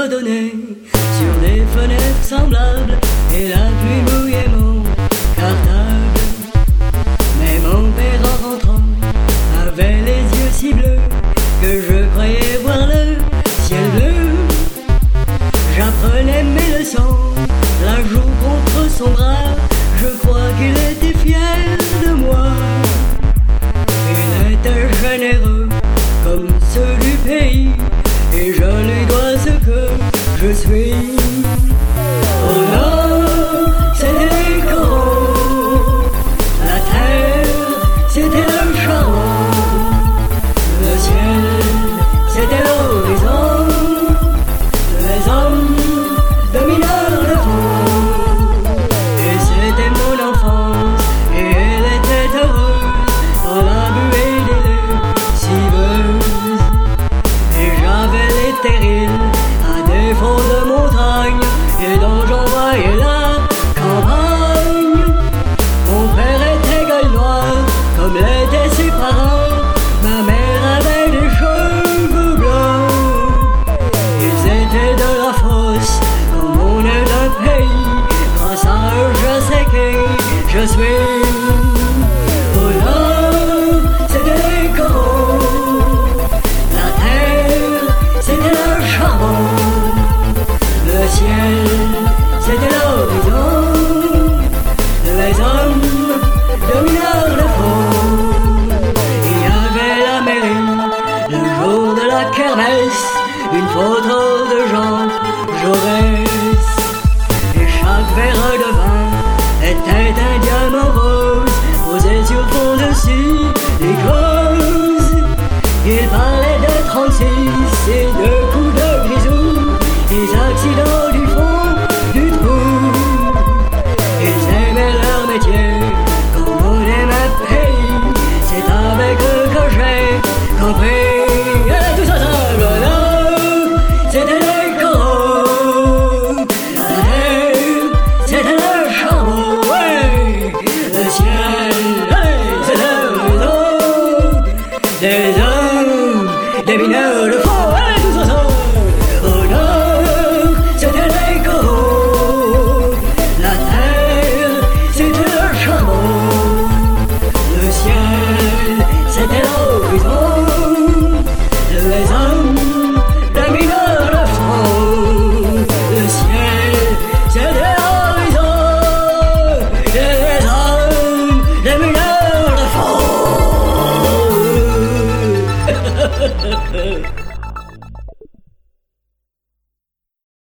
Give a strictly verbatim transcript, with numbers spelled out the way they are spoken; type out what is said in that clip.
fredonnait sur des fenêtres semblables, et la pluie mouillait mon cartable. Mais mon père en rentrant avait les yeux si bleus que je croyais voir le ciel bleu. J'apprenais mes leçons, la joue contre son bras, je crois qu'il était fier de moi. Il était généreux comme ceux du pays, et je lui dois ce que je suis. Oh non, c'était les coraux, la terre, c'était le charbon, le ciel, c'était l'horizon, les hommes dominèrent le fond. Et c'était mon enfance, et elle était heureuse dans la buée des lessiveuses. Et j'avais les terrils à défaut de montagne, et dont j'envoyais la campagne. Mon père était gueule noire comme l'étaient ses parents, ma mère avait des cheveux blancs. Ils étaient de la fosse comme on est d'un pays, grâce à eux je sais qui je suis. Oh là, c'était les coraux, la terre, c'était le charbon, le ciel, c'était l'horizon, les hommes dominèrent le fond. Il y avait la mairie, le jour de la kermesse, une photo de Jean Jaurès. Et chaque verre de vin était un diamant rose posé sur fond de silicose. Il parlait de trente-six et de coups de grisou, des accidents du fond du trou. Ils aimaient leur métier comme on aime un pays, c'est avec eux que j'ai compris. Et tout ça, ça, voilà, c'était les coraux, la terre, c'était le charbon, ouais, le ciel, ouais, c'était l'horizon, des hommes, des mineurs de fond, ouais, tout ça, ça. Oh non, c'était les coraux, la terre, c'était le charbon, le ciel, c'était l'horizon, les hommes, les mineurs de fond, le ciel, c'était l'horizon, les hommes, les mineurs de fond.